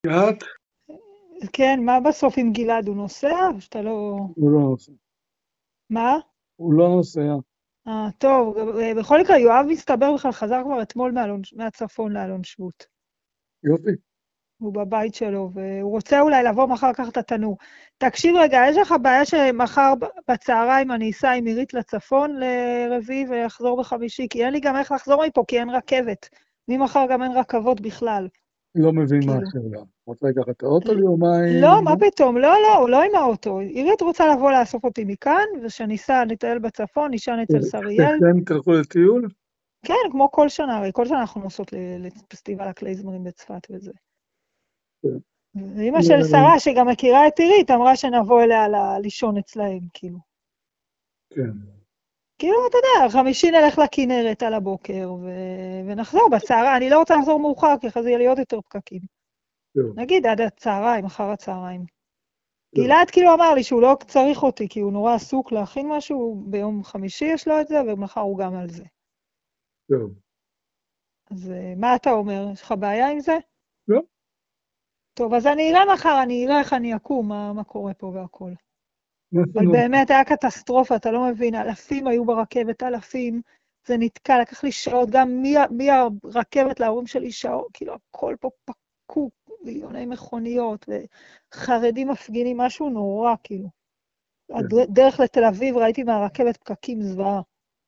את? כן, מה בסוף עם גלעד? הוא נוסע? או שאתה לא... הוא לא נוסע. מה? הוא לא נוסע. טוב, בכל מקרה, יואב מסתבר בכלל חזר כבר אתמול מהצפון לאלון שבות. יופי. הוא בבית שלו, והוא רוצה אולי לבוא מחר לקחת את התנור. תקשיב רגע, יש לך בעיה שמחר בצהריים אני אסע עם עירית לצפון לרביעי ויחזור בחמישי, כי אין לי גם איך לחזור מפה, כי אין רכבת. ממחר גם אין רכבות בכלל, לא מבין מה כאילו. השאלה. רוצה לקחת את האוטו ליומיים? לא, מה פתאום? לא, לא, הוא לא עם האוטו. עירית רוצה לבוא לאסוף אותי מכאן, ושניסע, נטייל בצפון, נישן אצל שריאל. שתיכן תלכו לטיול? כן, כמו כל שנה, הרי כל שנה אנחנו נוסעות לפסטיבל הקלייזמרים בצפת וזה. כן. ואמא של שרה, שגם מכירה את עירית, אמרה שנבוא אליה לישון אצלהם, כאילו. כן. כאילו, אתה יודע, חמישי נלך לכנרת על הבוקר, ונחזור בצהריים. אני לא רוצה לחזור מאוחר, כי אחרי זה יהיה לי עוד יותר פקקים. טוב. נגיד עד הצהריים, אחר הצהריים. טוב. גלעד כאילו אמר לי שהוא לא צריך אותי, כי הוא נורא עסוק להכין משהו, ביום חמישי יש לו את זה, ומחר הוא גם על זה. טוב. אז מה אתה אומר? יש לך בעיה עם זה? לא. טוב, אז אני אראה מחר, אני אראה איך אני אקום, מה קורה פה והכל. מה אבל שלומך? באמת היה קטסטרופה, אתה לא מבין, אלפים היו ברכבת, אלפים, זה נתקע, לקח לי שעות, גם מהרכבת להורים שלי שעות, כאילו הכל פה פקוק, מיליוני מכוניות, וחרדים מפגינים, משהו נורא, כאילו. כן. הדרך לתל אביב, ראיתי מהרכבת פקקים זוועה.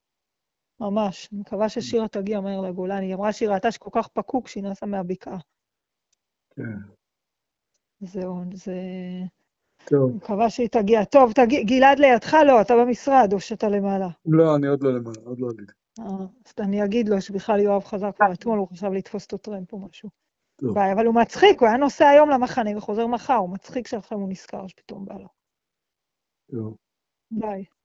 ממש. אני מקווה ששירה תגיע מהר לגולני. היא אמרה שהיא ראתה שכל כך פקוק שהיא נסעה מהבקעה. כן. זהו, זה... טוב. אני מקווה שהיא תגיע. טוב, גלעד לידך? לא, אתה במשרד או שאתה למעלה? לא, אני עוד לא למעלה, עוד לא עליתי. אז אני אגיד לו שבכלל יואב חזר כבר אתמול, הוא חשב לתפוס את הטרמפ או משהו. טוב. ביי, אבל הוא מצחיק, הוא היה נוסע היום למחנה וחוזר מחר, הוא מצחיק שעכשיו הוא נזכר שפתאום בא לו. טוב. ביי.